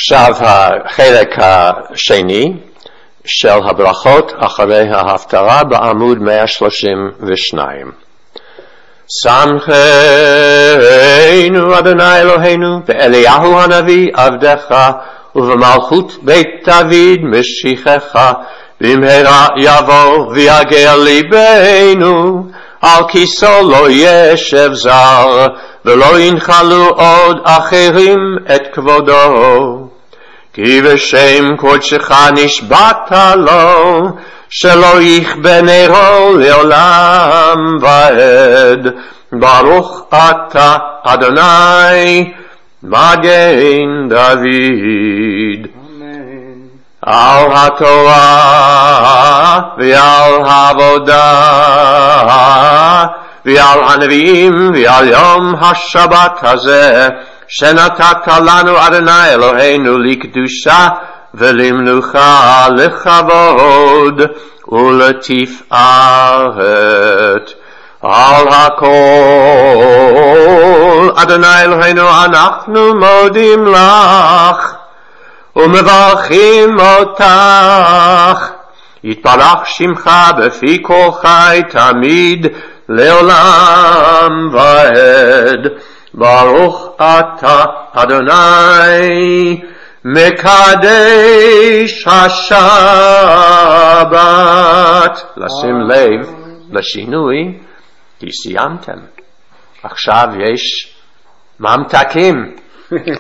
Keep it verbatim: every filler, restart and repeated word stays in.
עכשיו החלק השני של הברכות אחרי ההפטרה בעמוד מאה שלושים ושתיים. שמחנו אדוני אלוהינו באליהו הנביא עבדך ובמלכות בית דוד משיחך, במהרה יבוא ויגע ליבנו, על כיסו לא ישב זר ולא ינחלו עוד אחרים את כבודו. כי בשם קודשך נשבעת לו, שלא יכבה נרו לעולם ועד. ברוך אתה אדוני מגן דוד. אמן. על התורה ועל העבודה ועל הנביאים ועל יום השבת הזה, שנתת לנו אדוני אלוהינו לקדושה ולמנוחה, לכבוד ולתפארת. על הכל אדוני אלוהינו אנחנו מודים לך ומברכים אותך. יתברך שמך בפי כל חי תמיד לעולם ועד. ברוך אתה אדוני מקדש השבת. לשים לב לשינוי, כי סיימתם. עכשיו יש ממתקים.